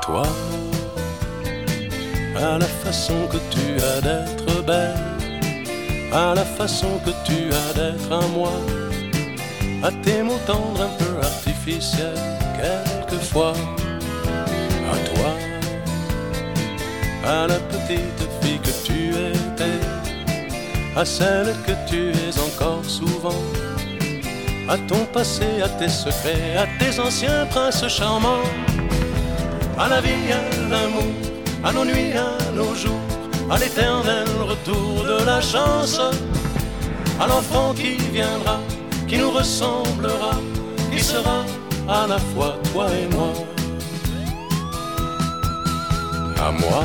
toi, à la façon que tu as d'être belle, à la façon que tu as d'être à moi, à tes mots tendres un peu artificiels quelquefois, à toi, à la petite fille que tu étais, à celle que tu es encore souvent, à ton passé, à tes secrets, à tes anciens princes charmants, à la vie, à l'amour, à nos nuits, à nos jours, à l'éternel retour de la chance, à l'enfant qui viendra, qui nous ressemblera, qui sera à la fois toi et moi. À moi,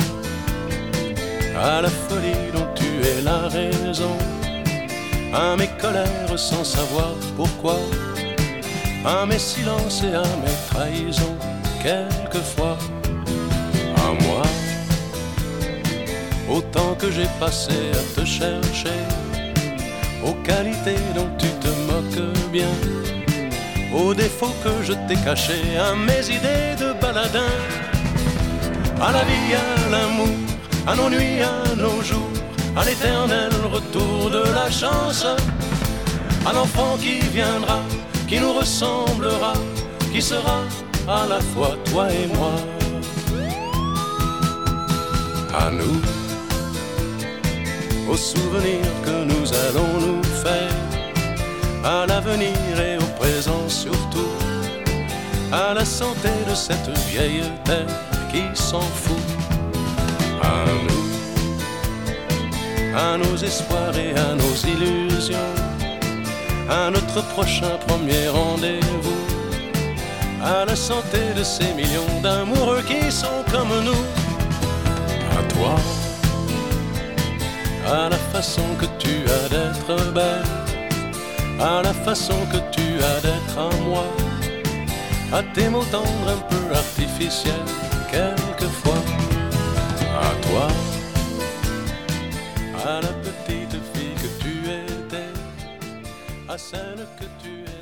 à la folie dont tu es la raison, à mes colères sans savoir pourquoi, à mes silences et à mes trahisons quelquefois. À moi, au temps que j'ai passé à te chercher, aux qualités dont tu te moques bien, aux défauts que je t'ai cachés, à mes idées de baladin, à la vie, à l'amour, à nos nuits, à nos jours, à l'éternel retour de la chance, à l'enfant qui viendra, qui nous ressemblera, qui sera à la fois toi et moi. À nous, aux souvenirs que nous allons nous faire, à l'avenir et au présent surtout, à la santé de cette vieille terre qui s'en fout. À nous, à nos espoirs et à nos illusions, à notre prochain premier rendez-vous, à la santé de ces millions d'amoureux qui sont comme nous. À toi, à la façon que tu as d'être belle, à la façon que tu as d'être à moi, à tes mots tendres un peu artificiels quelquefois. À toi, à la petite fille que tu étais, à celle que tu es.